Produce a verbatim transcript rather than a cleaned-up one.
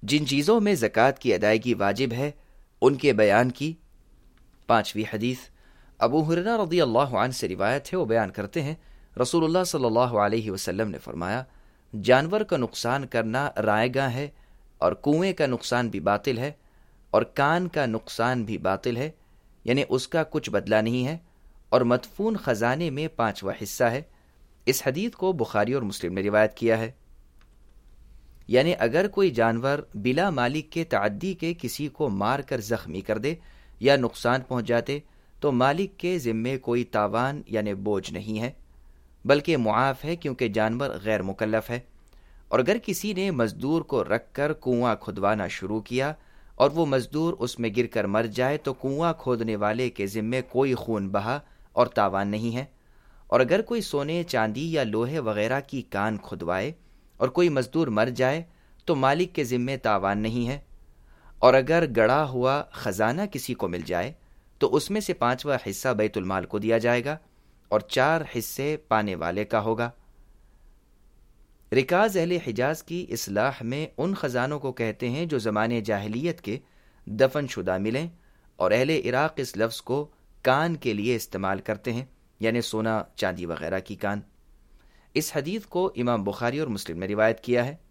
جن چیزوں میں زکوٰۃ کی ادائیگی واجب ہے ان کے بیان کی۔ پانچویں حدیث ابو ہریرہ رضی اللہ عنہ سے روایت ہے، وہ بیان کرتے ہیں رسول اللہ صلی اللہ علیہ وسلم نے فرمایا، جانور کا نقصان کرنا رائے گاہ ہے، اور کنویں کا نقصان بھی باطل ہے، اور کان کا نقصان بھی باطل ہے، یعنی اس کا کچھ بدلہ نہیں ہے، اور مدفون خزانے میں پانچواں حصہ ہے۔ اس حدیث کو بخاری اور مسلم نے روایت کیا ہے۔ یعنی اگر کوئی جانور بلا مالک کے تعدی کے کسی کو مار کر زخمی کر دے یا نقصان پہنچ جاتے تو مالک کے ذمے کوئی تاوان یعنی بوجھ نہیں ہے، بلکہ معاف ہے، کیونکہ جانور غیر مکلف ہے۔ اور اگر کسی نے مزدور کو رکھ کر کنواں کھدوانا شروع کیا اور وہ مزدور اس میں گر کر مر جائے تو کنواں کھودنے والے کے ذمے کوئی خون بہا اور تاوان نہیں ہے۔ اور اگر کوئی سونے، چاندی یا لوہے وغیرہ کی کان کھدوائے اور کوئی مزدور مر جائے تو مالک کے ذمے تاوان نہیں ہے۔ اور اگر گڑا ہوا خزانہ کسی کو مل جائے تو اس میں سے پانچواں حصہ بیت المال کو دیا جائے گا اور چار حصے پانے والے کا ہوگا۔ رکاز اہل حجاز کی اصلاح میں ان خزانوں کو کہتے ہیں جو زمانے جاہلیت کے دفن شدہ ملیں، اور اہل عراق اس لفظ کو کان کے لیے استعمال کرتے ہیں، یعنی سونا، چاندی وغیرہ کی کان۔ اس حدیث کو امام بخاری اور مسلم نے روایت کیا ہے۔